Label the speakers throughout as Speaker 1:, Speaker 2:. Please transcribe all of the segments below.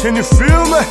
Speaker 1: Can you feel me?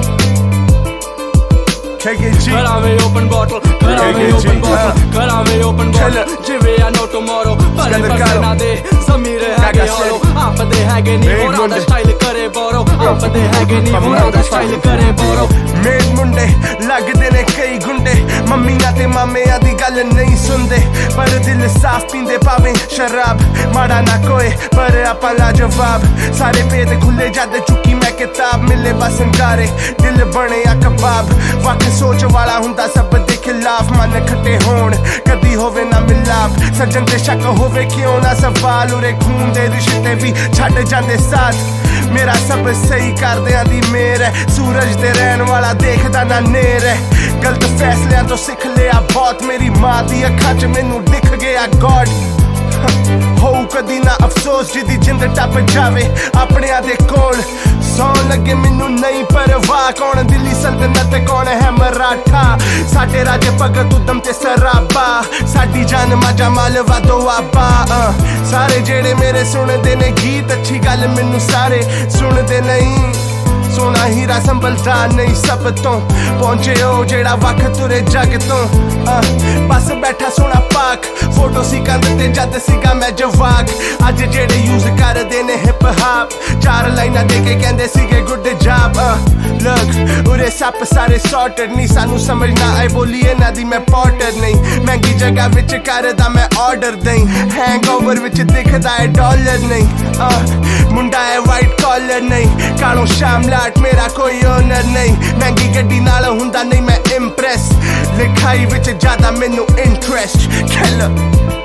Speaker 1: KKG
Speaker 2: Karave open bottle, karave open bottle, karave open bottle. Jive I know tomorrow, pare par na de. Zamir hage hollow, aap de hage nahi ho raha style kare borrow. Aap de hage nahi ho raha style kare borrow.
Speaker 1: Made munde lagde ne kai gunde, mummy na te mameya di gall nahi sunde. Par dil saaf pinde pave sharab, mada na koe par apa la jawab. Sare ped khulle jad chuki main kitab, mile bas angare dil bane ya kebab. Waqt सोच वाला हुंदा सब दे खिलाफ, मन खट्टे होण कदी होवे ना मिलाप. सज्जन ते शक होवे क्यों ना सवाल, उरे खून दे रिश्ते भी छड़ जांदे साथ. मेरा सब सही करदियां दी मेर है, सूरज ते रहन वाला देखदा ना नेर है. गलत फैसलियां तो सिख लिया बहुत, मेरी मां दी अखां च मैनू दिख गया गॉड. हो कदी ना अफसोस जिदी जिंद टप जावे अपने दे कोल. सौन लगे मैनू नहीं परवाह, कौन दिल्ली सल्तनत कौन है मराठा. साडे राजे भगत उदम ते सराबा, साडी जान माजा मालवा दो आबा. सारे जेड़े मेरे सुनदे ने गीत, अच्छी गल मैनू सारे सुनदे नहीं. सोना हीरा संभलदा नहीं सब तो, पहुंचे हो जेड़ा वख तुरे जग तो. बस बैठा सोना पाक, फोटो सी कंध ते जद सीगा मैं जवाक. अज जेड़े यूज करदे ने हिप हॉप, चार लाइना दे के कहंदे सीगे गुड जॉब. लुक उरे सप सारे सॉर्टेड नहीं, सानू समझ ना आए बोलिए ना दी मैं पॉटर नहीं. महंगी जगह विच करदा मैं ऑर्डर दई, हैंगओवर विच दिखदा है डॉलर नहीं. मुंडा है वाइट कॉलर नहीं, कालों शामलाट मेरा कोई ओनर नहीं. महंगी गड्डी नाल हुंदा नहीं मैं इंप्रेस, लिखाई विच ज्यादा मैनू interest. Killer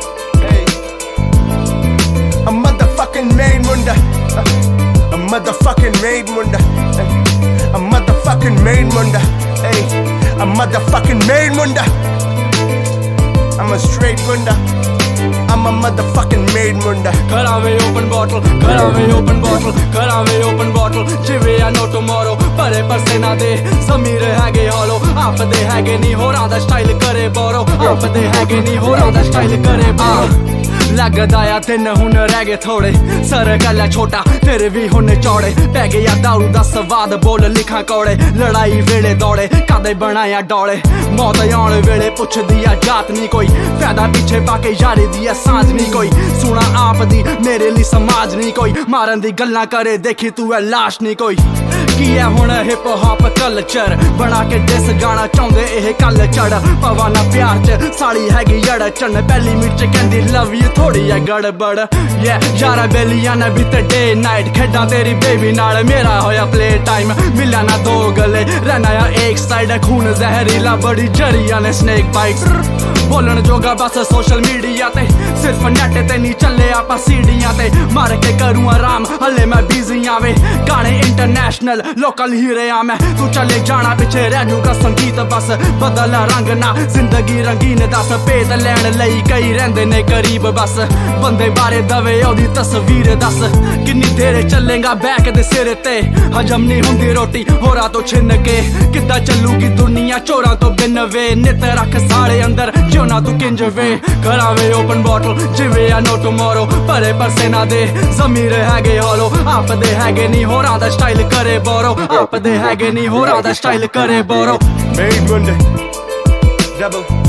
Speaker 1: A motherfucking made munda, a motherfucking made munda, a motherfucking made munda, hey, a motherfucking made munda. I'm a straight munda, I'm a motherfucking made munda.
Speaker 2: Karave open bottle, karave open bottle, karave open bottle. Jive I know tomorrow, pare par se na de. Zamir hage hollow, aap de hage nahi ho raha style kare borrow. Aap de hage nahi ho raha style kare borrow. लगदा या दिन हुन रह गए थोड़े, sir गल्ला छोटा फिर भी हुन चौड़े. पै गया दारू दा स्वाद, बोल लिखा कौड़े. लड़ाई वेले दौड़े कदे बनाया डौड़े. मौत आउण वेले पुछदी आ जात नहीं कोई, फायदा पीछे पाके यारी दी सांझ नहीं कोई. सुना आप दी मेरे लिए समाज नहीं कोई, मारन दी गल्लां करे देखी तू है लाश नहीं कोई. की है हुन हिप हॉप कल्चर, बना के डिस गाना चाहुंदे एह कल चढ़. पवाना प्यार च साली हैगी जड़ चढ़, पहली मिर्च कहंदी लव यू थोड़ी है गड़बड़. यारा बेलियां ने भी ते डे नाइट, खेडां तेरी बेबी नाल मेरा होया प्ले टाइम. मिला ना दो गले रहना या एक साइड, खून जहरीला बड़ी जरिया ने स्नेक बाइट्स. बोलन जोगा बस सोशल मीडिया ते, सिर्फ नेट ते नहीं चले आपा सीडियां ते. मार के करूं आराम हले मैं बिजी आवे, गाने इंटरनेशनल लोकल हीरे आ मैं. तू चले जाना पिछे रह जूगा संगीत बस, बदल रंग ना जिंदगी रंगीन दस. पेत लैन लई कई रहिंदे ने करीब बस, बंदे बारे दवे ओदी तस्वीर दस. किन्नी देर चलेगा बैक दे सिर ते, हजम नहीं हुंदी रोटी होरा तो छिन के. किद्दां चलूगी दुनिया चोरां तो बिन वे, नित रख साड़े अंदर ना तू किंज वे. करावे ओपन बॉटल जिवे आई नो टुमारो, परे पर से ना दे. ज़मीर हैगे हॉलो, आप दे हैगे नहीं हो रहा स्टाइल करे बोरो. आप दे हैगे नहीं हो रहा स्टाइल करे बोरो.
Speaker 1: Made Monday, double